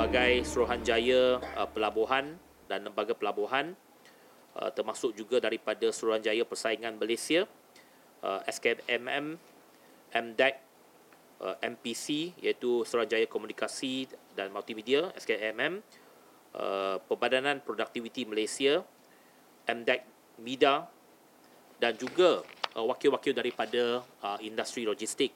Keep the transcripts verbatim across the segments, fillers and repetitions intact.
pelbagai Suruhanjaya uh, pelabuhan dan lembaga pelabuhan, uh, termasuk juga daripada Suruhanjaya Persaingan Malaysia, uh, S K M M, M D E C, uh, M P C iaitu Suruhanjaya Komunikasi dan Multimedia, S K M M, uh, Perbadanan Produktiviti Malaysia, M D E C MIDA, dan juga uh, wakil-wakil daripada uh, industri logistik.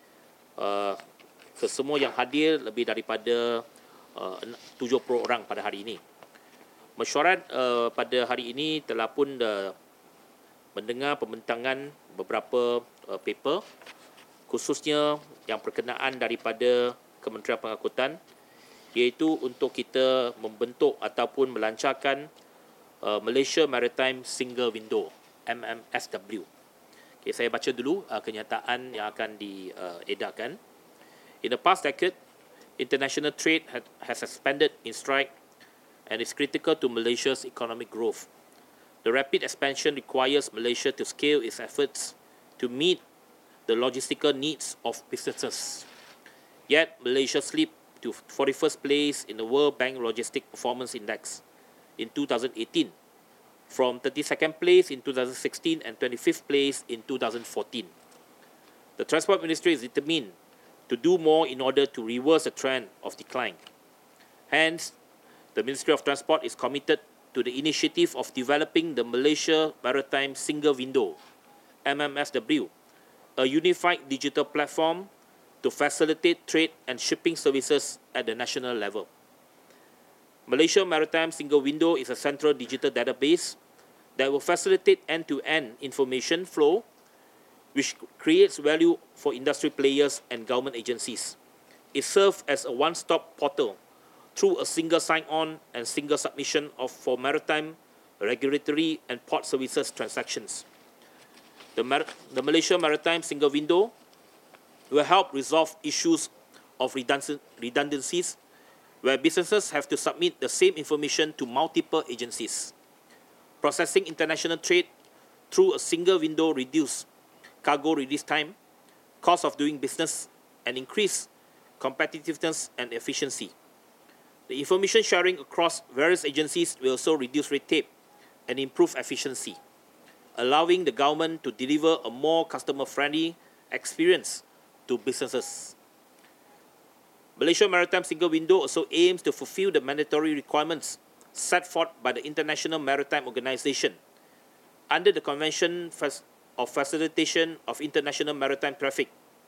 Uh, kesemua yang hadir lebih daripada uh, tujuh puluh orang pada hari ini. Mesyuarat uh, pada hari ini telah pun uh, mendengar pembentangan beberapa uh, paper, khususnya yang berkenaan daripada Kementerian Pengangkutan, iaitu untuk kita membentuk ataupun melancarkan uh, Malaysia Maritime Single Window, M M S W. Okay, saya baca dulu uh, kenyataan yang akan diedarkan. In the past decade, international trade had, has expanded in stride and is critical to Malaysia's economic growth. The rapid expansion requires Malaysia to scale its efforts to meet the logistical needs of businesses. Yet, Malaysia slipped to forty-first place in the World Bank Logistic Performance Index in two thousand eighteen, from thirty-second place in two thousand sixteen and twenty-fifth place in two thousand fourteen. The Transport Ministry is determined to do more in order to reverse the trend of decline. Hence, the Ministry of Transport is committed to the initiative of developing the Malaysia Maritime Single Window, M M S W, a unified digital platform to facilitate trade and shipping services at the national level. Malaysia Maritime Single Window is a central digital database that will facilitate end-to-end information flow, which creates value for industry players and government agencies. It serves as a one-stop portal through a single sign-on and single submission of for maritime, regulatory and port services transactions. The, Mar- the Malaysia Maritime Single Window will help resolve issues of redundant- redundancies where businesses have to submit the same information to multiple agencies. Processing international trade through a single window reduce cargo release time, cost of doing business, and increase competitiveness and efficiency. The information sharing across various agencies will also reduce red tape and improve efficiency, allowing the government to deliver a more customer-friendly experience to businesses. Malaysia Maritime Single Window also aims to fulfill the mandatory requirements set forth by the International Maritime Organization under the Convention of Facilitation of International Maritime Traffic,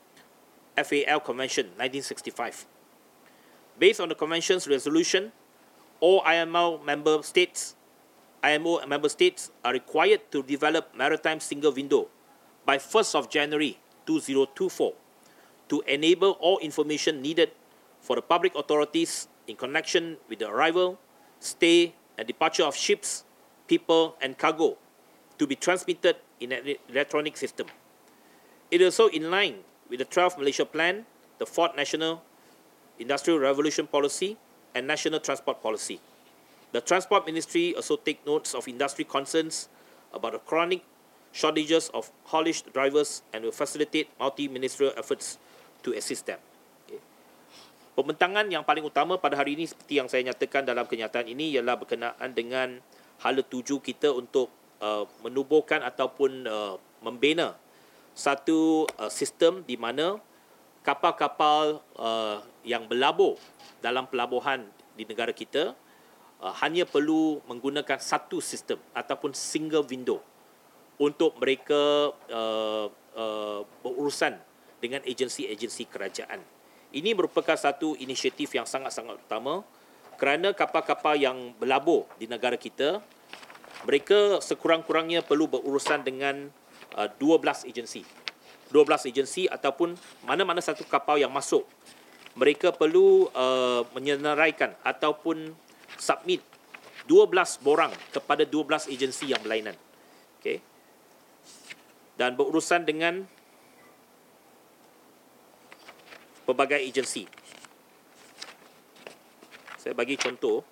F A L Convention nineteen sixty-five. Based on the Convention's resolution, all I M O member states, I M O member states are required to develop Maritime Single Window by first of January two thousand twenty-four to enable all information needed for the public authorities in connection with the arrival, stay, and departure of ships, people, and cargo to be transmitted in an electronic system. It is also in line with the twelfth Malaysia Plan, the fourth National Industrial Revolution Policy, and National Transport Policy. The Transport Ministry also take notes of industry concerns about the chronic shortages of haulage drivers and will facilitate multi-ministerial efforts to assist them. Okay. Pembentangan yang paling utama pada hari ini seperti yang saya nyatakan dalam kenyataan ini ialah berkenaan dengan hala tuju kita untuk uh, menubuhkan ataupun uh, membina satu uh, sistem di mana kapal-kapal uh, yang berlabur dalam pelabuhan di negara kita uh, hanya perlu menggunakan satu sistem ataupun single window untuk mereka uh, uh, berurusan dengan agensi-agensi kerajaan. Ini merupakan satu inisiatif yang sangat-sangat utama kerana kapal-kapal yang berlabur di negara kita, mereka sekurang-kurangnya perlu berurusan dengan uh, dua belas agensi. dua belas agensi ataupun mana-mana satu kapal yang masuk, mereka perlu uh, menyenaraikan ataupun submit dua belas borang kepada dua belas agensi yang berlainan. Okay. Dan berurusan dengan pelbagai agensi. Saya bagi contoh.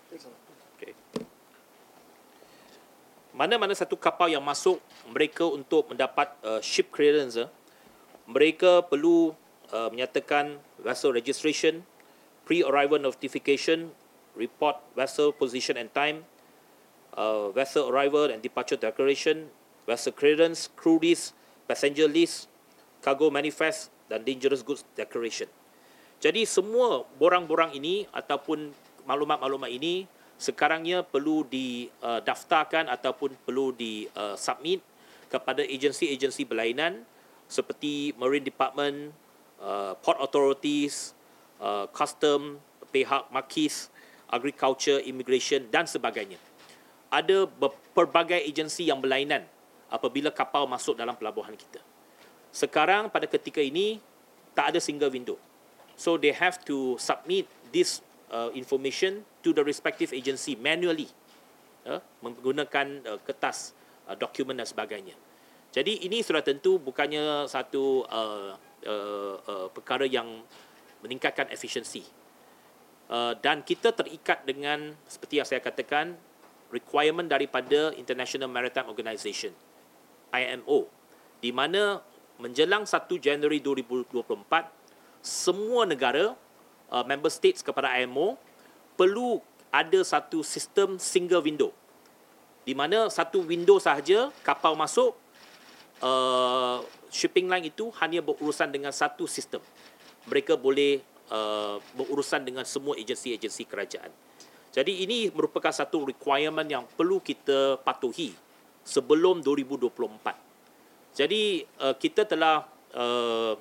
Okay. Mana-mana satu kapal yang masuk mereka untuk mendapat uh, ship clearance, uh, mereka perlu uh, menyatakan vessel registration, pre-arrival notification, report vessel position and time, uh, vessel arrival and departure declaration, vessel clearance, crew list, passenger list, cargo manifest dan dangerous goods declaration. Jadi semua borang-borang ini ataupun maklumat-maklumat ini sekarangnya perlu didaftarkan uh, ataupun perlu di-submit uh, kepada agensi-agensi berlainan seperti Marine Department, uh, Port Authorities, uh, Custom, pihak Makis, Agriculture, Immigration dan sebagainya. Ada pelbagai agensi yang berlainan apabila kapal masuk dalam pelabuhan kita. Sekarang pada ketika ini tak ada single window. So they have to submit this uh, information to the respective agency manually, uh, menggunakan uh, kertas, uh, dokumen dan sebagainya. Jadi ini sudah tentu bukannya satu uh, uh, uh, perkara yang meningkatkan efisiensi. Uh, dan kita terikat dengan seperti yang saya katakan requirement daripada International Maritime Organization I M O, di mana menjelang satu Januari dua ribu dua puluh empat semua negara uh, member states kepada I M O perlu ada satu sistem single window, di mana satu window sahaja kapal masuk, uh, shipping line itu hanya berurusan dengan satu sistem. Mereka boleh uh, berurusan dengan semua agensi-agensi kerajaan. Jadi ini merupakan satu requirement yang perlu kita patuhi sebelum dua ribu dua puluh empat. Jadi uh, kita telah uh,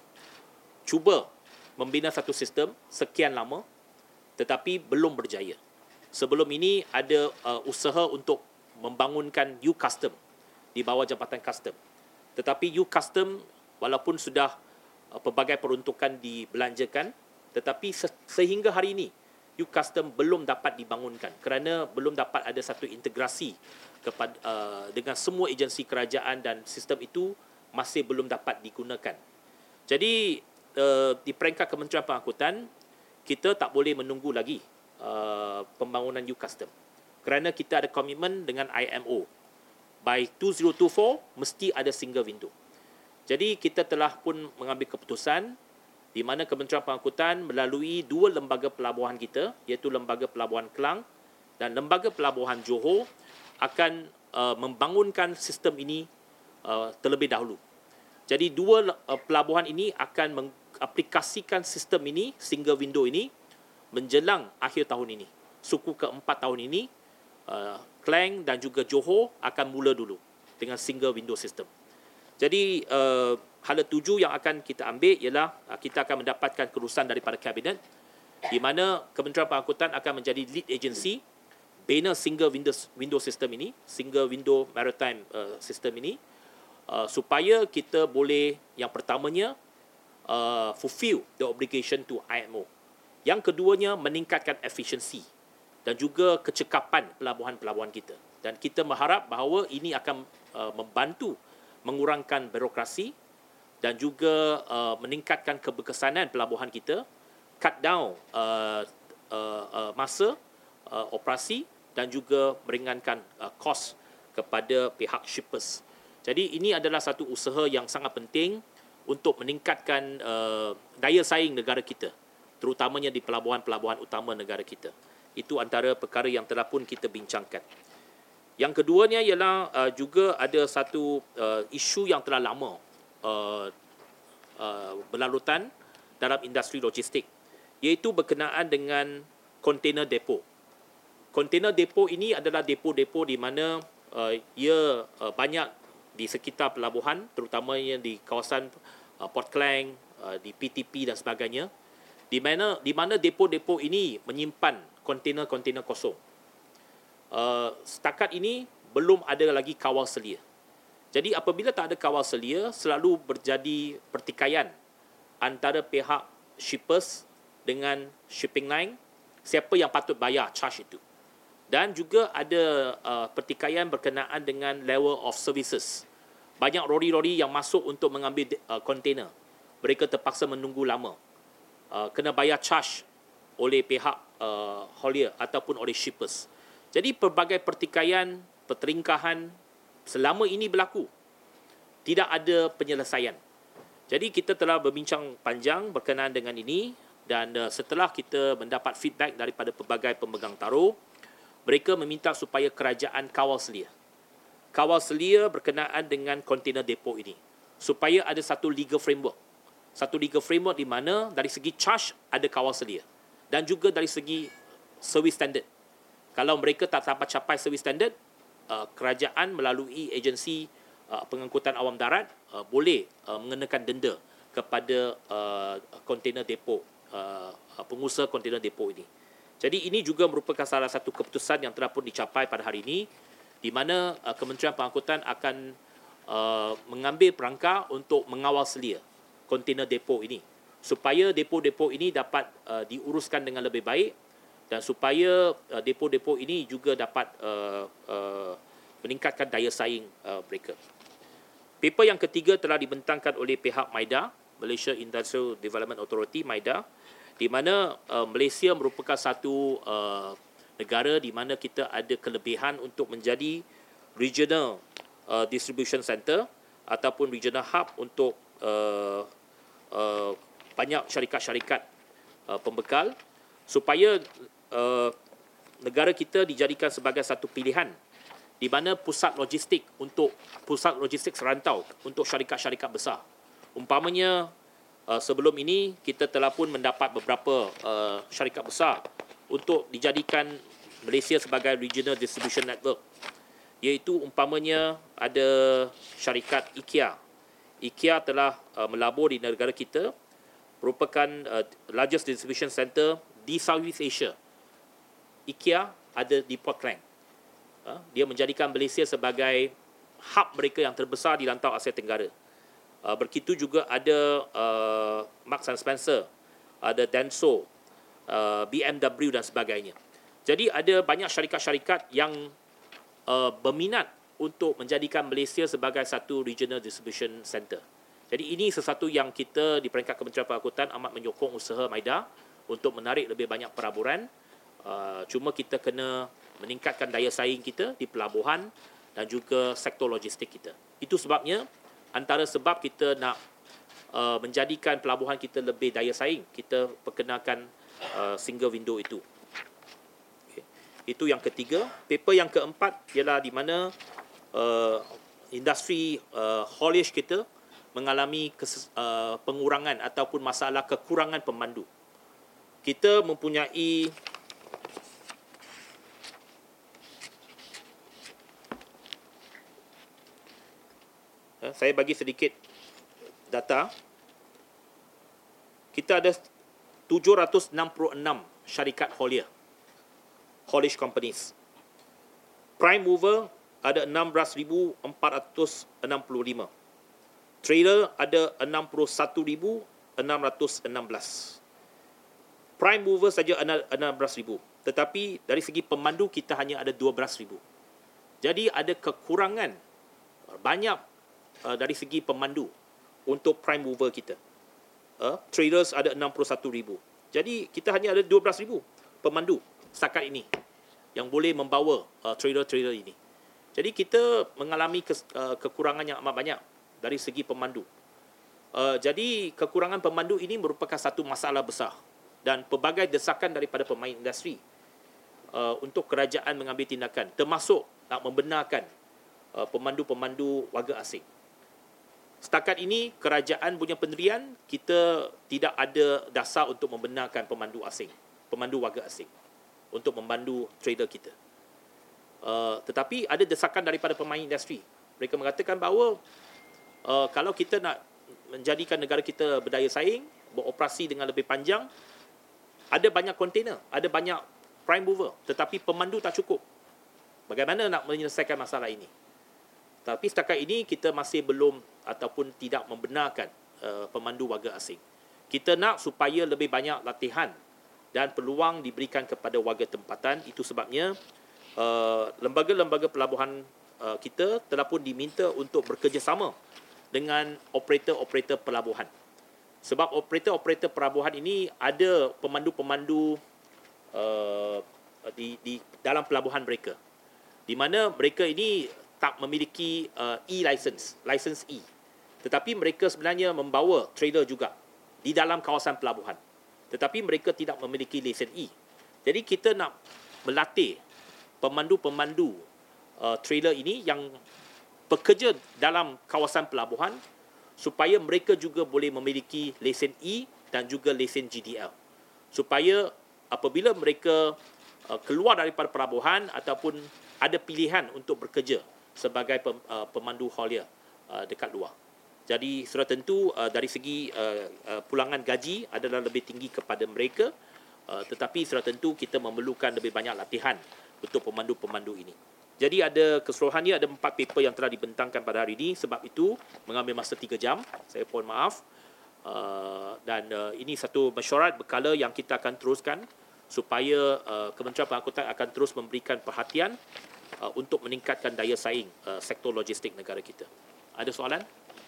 cuba membina satu sistem sekian lama tetapi belum berjaya. Sebelum ini ada uh, usaha untuk membangunkan U-Custom di bawah Jabatan Custom. Tetapi U-Custom walaupun sudah uh, pelbagai peruntukan dibelanjakan, tetapi se- sehingga hari ini U-Custom belum dapat dibangunkan kerana belum dapat ada satu integrasi kepada uh, dengan semua agensi kerajaan dan sistem itu masih belum dapat digunakan. Jadi uh, di peringkat Kementerian Pengangkutan kita tak boleh menunggu lagi uh, pembangunan U-Custom kerana kita ada komitmen dengan I M O. By dua ribu dua puluh empat mesti ada single window. Jadi kita telah pun mengambil keputusan di mana Kementerian Pengangkutan melalui dua lembaga pelabuhan kita, iaitu Lembaga Pelabuhan Kelang dan Lembaga Pelabuhan Johor akan uh, membangunkan sistem ini uh, terlebih dahulu. Jadi dua uh, pelabuhan ini akan mengaplikasikan sistem ini, single window ini menjelang akhir tahun ini. Suku keempat tahun ini, uh, Klang dan juga Johor akan mula dulu dengan single window system. Jadi uh, hala tuju yang akan kita ambil ialah uh, kita akan mendapatkan kerusan daripada Kabinet di mana Kementerian Pengangkutan akan menjadi lead agency bina single window window system ini, single window maritime uh, system ini uh, supaya kita boleh yang pertamanya uh, fulfill the obligation to I M O. Yang keduanya meningkatkan efisiensi dan juga kecekapan pelabuhan-pelabuhan kita. Dan kita mengharap bahawa ini akan uh, membantu mengurangkan birokrasi dan juga uh, meningkatkan keberkesanan pelabuhan kita, cut down uh, uh, uh, masa uh, operasi dan juga meringankan uh, kos kepada pihak shippers. Jadi ini adalah satu usaha yang sangat penting untuk meningkatkan uh, daya saing negara kita, terutamanya di pelabuhan-pelabuhan utama negara kita. Itu antara perkara yang telah pun kita bincangkan. Yang keduanya ialah uh, juga ada satu uh, isu yang telah lama uh, uh, berlarutan dalam industri logistik, iaitu berkenaan dengan container depot. Container depot ini adalah depo-depo di mana uh, ia uh, banyak di sekitar pelabuhan, terutamanya di kawasan uh, Port Klang, uh, di P T P dan sebagainya, di mana di mana depo-depo ini menyimpan kontainer-kontainer kosong. Uh, setakat ini belum ada lagi kawal selia. Jadi apabila tak ada kawal selia, selalu terjadi pertikaian antara pihak shippers dengan shipping line, siapa yang patut bayar charge itu. Dan juga ada uh, pertikaian berkenaan dengan level of services. Banyak lori-lori yang masuk untuk mengambil uh, kontainer, mereka terpaksa menunggu lama. Uh, kena bayar charge oleh pihak uh, haulier ataupun oleh shippers. Jadi pelbagai pertikaian, pertelingkahan selama ini berlaku. Tidak ada penyelesaian. Jadi kita telah berbincang panjang berkenaan dengan ini dan uh, setelah kita mendapat feedback daripada pelbagai pemegang taruh, mereka meminta supaya kerajaan kawal selia. Kawal selia berkenaan dengan kontainer depo ini. Supaya ada satu legal framework. Satu legal framework di mana dari segi charge ada kawal selia. Dan juga dari segi service standard. Kalau mereka tak dapat capai service standard, uh, kerajaan melalui agensi uh, pengangkutan awam darat uh, boleh uh, mengenakan denda kepada kontainer uh, depo, uh, pengusaha kontainer depo ini. Jadi ini juga merupakan salah satu keputusan yang telah pun dicapai pada hari ini, di mana uh, Kementerian Pengangkutan akan uh, mengambil perangkah untuk mengawal selia kontainer depo ini, supaya depo-depo ini dapat uh, diuruskan dengan lebih baik dan supaya uh, depo-depo ini juga dapat uh, uh, meningkatkan daya saing uh, mereka. Paper yang ketiga telah dibentangkan oleh pihak MIDA, Malaysia Industrial Development Authority, MIDA, di mana uh, Malaysia merupakan satu uh, negara di mana kita ada kelebihan untuk menjadi regional uh, distribution center ataupun regional hub untuk uh, uh, banyak syarikat-syarikat uh, pembekal supaya uh, negara kita dijadikan sebagai satu pilihan di mana pusat logistik untuk pusat logistik serantau untuk syarikat-syarikat besar. Umpamanya uh, sebelum ini kita telah pun mendapat beberapa uh, syarikat besar untuk dijadikan Malaysia sebagai regional distribution network, iaitu umpamanya ada syarikat IKEA. IKEA telah uh, melabur di negara kita, merupakan uh, largest distribution center di Southeast Asia. IKEA ada di Port Klang. Uh, dia menjadikan Malaysia sebagai hub mereka yang terbesar di rantau Asia Tenggara. Uh, begitu juga ada uh, Marks and Spencer, ada Denso, uh, B M W dan sebagainya. Jadi ada banyak syarikat-syarikat yang uh, berminat untuk menjadikan Malaysia sebagai satu regional distribution center. Jadi ini sesuatu yang kita di peringkat Kementerian Pengangkutan amat menyokong usaha MIDA untuk menarik lebih banyak pelaburan. Uh, cuma kita kena meningkatkan daya saing kita di pelabuhan dan juga sektor logistik kita. Itu sebabnya, antara sebab kita nak uh, menjadikan pelabuhan kita lebih daya saing, kita perkenalkan uh, single window itu. Okay. Itu yang ketiga. Paper yang keempat ialah di mana uh, industri uh, haulage kita mengalami kes, uh, pengurangan ataupun masalah kekurangan pemandu. Kita mempunyai saya bagi sedikit data. Kita ada tujuh ratus enam puluh enam syarikat haulier, haulage companies. Prime mover ada enam belas ribu empat ratus enam puluh lima. Trailer ada enam puluh satu ribu enam ratus enam belas. Prime mover saja enam belas ribu. Tetapi dari segi pemandu kita hanya ada dua belas ribu. Jadi ada kekurangan banyak Uh, dari segi pemandu untuk prime mover kita. Uh, trailers ada enam puluh satu ribu. Jadi kita hanya ada dua belas ribu pemandu setakat ini yang boleh membawa uh, trailer-trailer ini. Jadi kita mengalami ke, uh, kekurangan yang amat banyak dari segi pemandu. Uh, jadi kekurangan pemandu ini merupakan satu masalah besar dan pelbagai desakan daripada pemain industri uh, untuk kerajaan mengambil tindakan, termasuk nak membenarkan uh, pemandu-pemandu warga asing. Setakat ini, kerajaan punya pendirian, kita tidak ada dasar untuk membenarkan pemandu asing, pemandu warga asing, untuk memandu trader kita. Uh, tetapi ada desakan daripada pemain industri. Mereka mengatakan bahawa uh, kalau kita nak menjadikan negara kita berdaya saing, beroperasi dengan lebih panjang, ada banyak kontainer, ada banyak prime mover, tetapi pemandu tak cukup. Bagaimana nak menyelesaikan masalah ini? Tapi setakat ini kita masih belum ataupun tidak membenarkan uh, pemandu warga asing. Kita nak supaya lebih banyak latihan dan peluang diberikan kepada warga tempatan. Itu sebabnya uh, lembaga-lembaga pelabuhan uh, kita telah pun diminta untuk bekerjasama dengan operator-operator pelabuhan. Sebab operator-operator pelabuhan ini ada pemandu-pemandu uh, di, di dalam pelabuhan mereka, di mana mereka ini tak memiliki uh, e-license, license E. Tetapi mereka sebenarnya membawa trailer juga di dalam kawasan pelabuhan. Tetapi mereka tidak memiliki lesen E. Jadi kita nak melatih pemandu-pemandu uh, trailer ini yang bekerja dalam kawasan pelabuhan supaya mereka juga boleh memiliki lesen E dan juga lesen G D L. Supaya apabila mereka uh, keluar daripada pelabuhan ataupun ada pilihan untuk bekerja sebagai pem, uh, pemandu haulier uh, dekat luar. Jadi sudah tentu uh, dari segi uh, uh, pulangan gaji adalah lebih tinggi kepada mereka, uh, tetapi sudah tentu kita memerlukan lebih banyak latihan untuk pemandu-pemandu ini. Jadi ada keseluruhannya ada empat paper yang telah dibentangkan pada hari ini, sebab itu mengambil masa tiga jam. Saya mohon maaf. Uh, dan uh, ini satu mesyuarat berkala yang kita akan teruskan supaya uh, Kementerian Pengangkutan akan terus memberikan perhatian uh, untuk meningkatkan daya saing uh, sektor logistik negara kita. Ada soalan?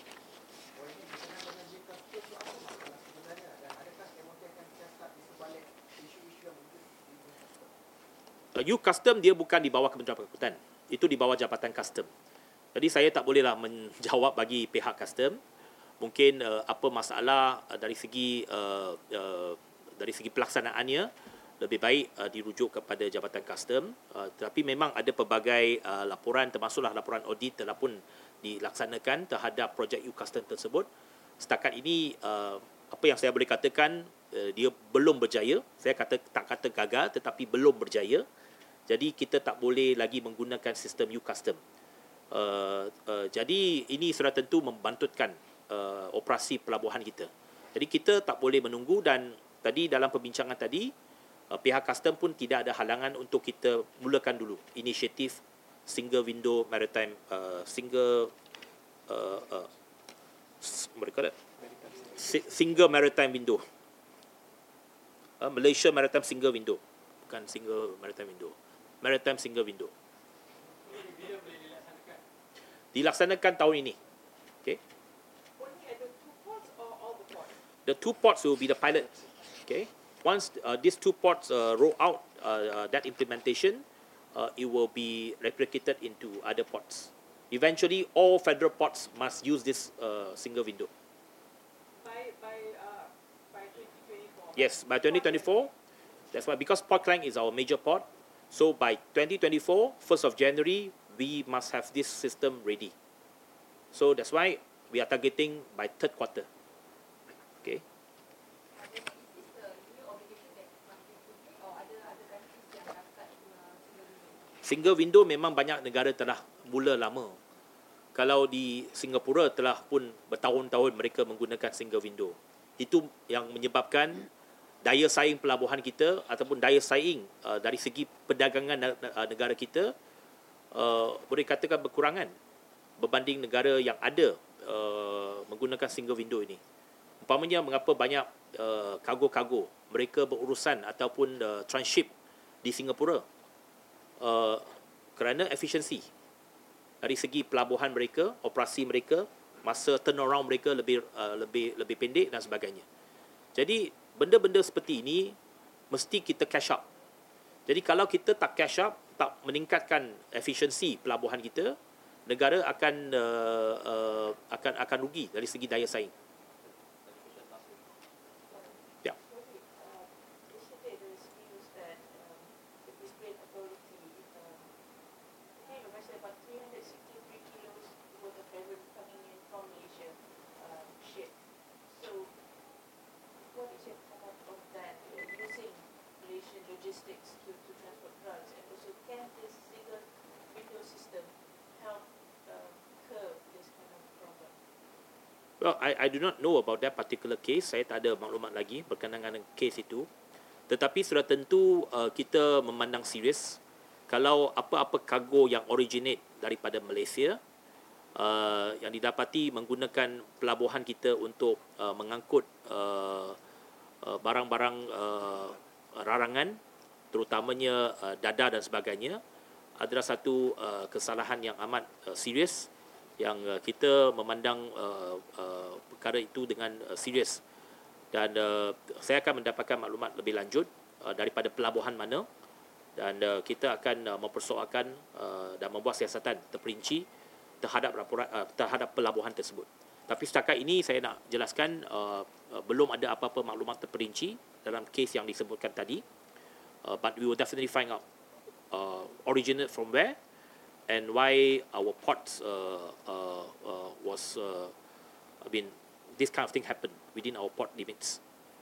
U Custom dia bukan di bawah Kementerian Pengangkutan. Itu di bawah Jabatan Custom. Jadi saya tak bolehlah menjawab bagi pihak Custom. Mungkin uh, apa masalah uh, dari segi uh, uh, dari segi pelaksanaannya lebih baik uh, dirujuk kepada Jabatan Custom. Uh, tetapi memang ada pelbagai uh, laporan, termasuklah laporan audit telah pun dilaksanakan terhadap projek U Custom tersebut. Setakat ini uh, apa yang saya boleh katakan, uh, dia belum berjaya. Saya kata tak kata gagal, tetapi belum berjaya. Jadi kita tak boleh lagi menggunakan sistem U Custom. Uh, uh, jadi ini sudah tentu membantutkan uh, operasi pelabuhan kita. Jadi kita tak boleh menunggu, dan tadi dalam perbincangan tadi uh, pihak custom pun tidak ada halangan untuk kita mulakan dulu inisiatif single window maritime uh, single uh, uh, mereka single maritime window. Uh, Malaysia Maritime Single Window, bukan single maritime window. Maritime Single Window. Dilaksanakan tahun ini. Okay. The two ports will be the pilot. Okay. Once uh, these two ports uh, roll out uh, uh, that implementation, uh, it will be replicated into other ports. Eventually, all federal ports must use this uh, single window. By by uh, by twenty twenty-four. Yes, by twenty twenty-four. That's why, because Port Klang is our major port. So by twenty twenty-four, first of January, we must have this system ready. So that's why we are targeting by third quarter. Okay. Single window memang banyak negara telah mula lama. Kalau di Singapura telah pun bertahun-tahun mereka menggunakan single window. Itu yang menyebabkan daya saing pelabuhan kita ataupun daya saing uh, dari segi perdagangan uh, negara kita uh, boleh katakan berkurangan berbanding negara yang ada uh, menggunakan single window ini. Umpamanya mengapa banyak uh, kargo-kargo mereka berurusan ataupun uh, transship di Singapura uh, kerana efisiensi dari segi pelabuhan mereka, operasi mereka, masa turnaround mereka lebih uh, lebih lebih pendek dan sebagainya. Jadi benda-benda seperti ini mesti kita cash up. Jadi kalau kita tak cash up, tak meningkatkan efisiensi pelabuhan kita, negara akan uh, uh, akan akan rugi dari segi daya saing. Ya. Logistics to, to transport drugs, and also can this single window system help uh, curb this kind of problem? Well, I I do not know about that particular case. Saya tak ada maklumat lagi berkenaan dengan case itu. Tetapi sudah tentu uh, kita memandang serius kalau apa-apa kargo yang originate daripada Malaysia uh, yang didapati menggunakan pelabuhan kita untuk uh, mengangkut uh, uh, barang-barang uh, rarangan, terutamanya uh, dadah dan sebagainya, adalah satu uh, kesalahan yang amat uh, serius yang uh, kita memandang uh, uh, perkara itu dengan uh, serius. dan uh, saya akan mendapatkan maklumat lebih lanjut uh, daripada pelabuhan mana, dan uh, kita akan uh, mempersoalkan uh, dan membuat siasatan terperinci terhadap laporan uh, terhadap pelabuhan tersebut. Tapi setakat ini saya nak jelaskan uh, uh, belum ada apa-apa maklumat terperinci dalam kes yang disebutkan tadi. Uh, but we will definitely find out uh, originate from where and why our ports uh, uh, uh, was uh, I mean this kind of thing happened within our port limits.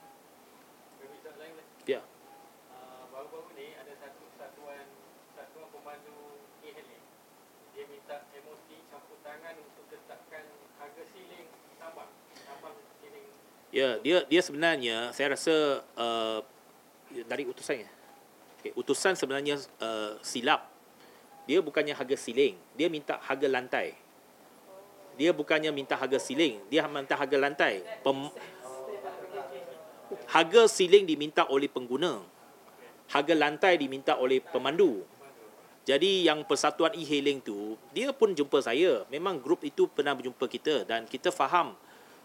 Yeah. Uh, baru-baru ni ada satu satuan satuan pemandu e-hailing, dia minta M O T campur tangan untuk tetapkan harga siling tambang tambang siling. Ya, dia dia sebenarnya saya rasa uh, dari utusannya. Okay, utusan sebenarnya uh, silap. Dia bukannya harga siling, dia minta harga lantai. Dia bukannya minta harga siling, dia minta harga lantai. Pem, harga siling diminta oleh pengguna. Harga lantai diminta oleh pemandu. Jadi yang persatuan e-hailing tu, dia pun jumpa saya. Memang grup itu pernah berjumpa kita dan kita faham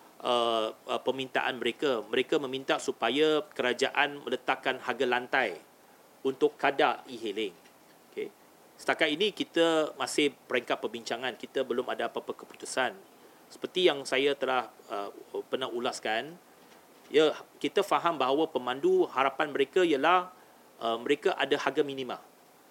uh, uh, permintaan mereka. Mereka meminta supaya kerajaan meletakkan harga lantai untuk kadar e-hailing. Okay. Setakat ini kita masih peringkat perbincangan. Kita belum ada apa-apa keputusan. Seperti yang saya telah uh, pernah ulaskan, ya, kita faham bahawa pemandu harapan mereka ialah uh, mereka ada harga minima.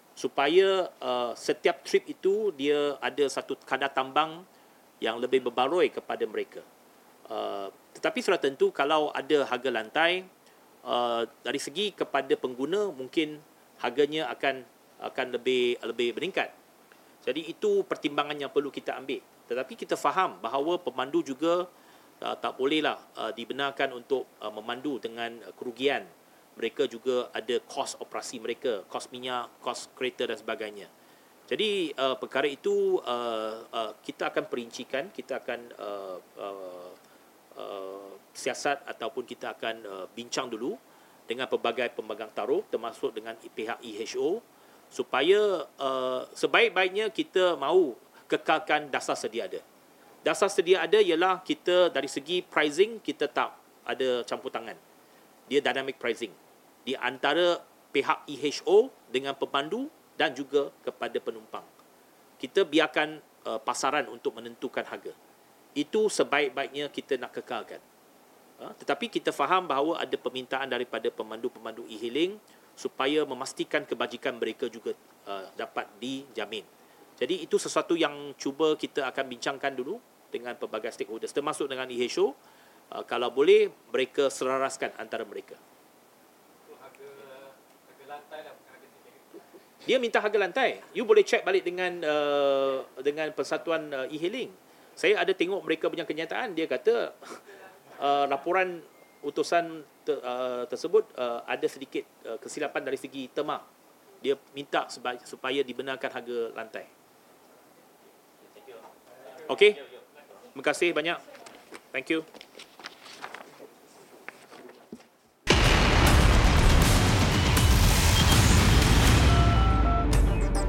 Supaya uh, setiap trip itu dia ada satu kadar tambang yang lebih berbaloi kepada mereka. Uh, tetapi sudah tentu kalau ada harga lantai, uh, dari segi kepada pengguna mungkin harganya akan akan lebih lebih meningkat. Jadi itu pertimbangan yang perlu kita ambil. Tetapi kita faham bahawa pemandu juga uh, tak bolehlah uh, dibenarkan untuk uh, memandu dengan uh, kerugian. Mereka juga ada kos operasi mereka, kos minyak, kos kereta dan sebagainya. Jadi uh, perkara itu uh, uh, kita akan perincikan, kita akan uh, uh, uh, siasat ataupun kita akan uh, bincang dulu dengan pelbagai pemegang taruh termasuk dengan pihak E H O supaya uh, sebaik-baiknya kita mahu kekalkan dasar sedia ada. Dasar sedia ada ialah kita dari segi pricing kita tak ada campur tangan. Dia dynamic pricing di antara pihak E H O dengan pemandu dan juga kepada penumpang. Kita biarkan uh, pasaran untuk menentukan harga. Itu sebaik-baiknya kita nak kekalkan. Uh, tetapi kita faham bahawa ada permintaan daripada pemandu-pemandu e-hailing supaya memastikan kebajikan mereka juga uh, dapat dijamin. Jadi itu sesuatu yang cuba kita akan bincangkan dulu dengan pelbagai stakeholders termasuk dengan E H O. Uh, kalau boleh mereka selaraskan antara mereka. Itu harga harga lantai lah, bukan harga siling. Dia minta harga lantai. You boleh check balik dengan uh, dengan persatuan uh, e-hailing. Saya ada tengok mereka punya kenyataan, dia kata uh, laporan utusan ter, uh, tersebut uh, ada sedikit uh, kesilapan dari segi terma. Dia minta seba- supaya dibenarkan harga lantai. Okey. Terima kasih banyak. Thank you.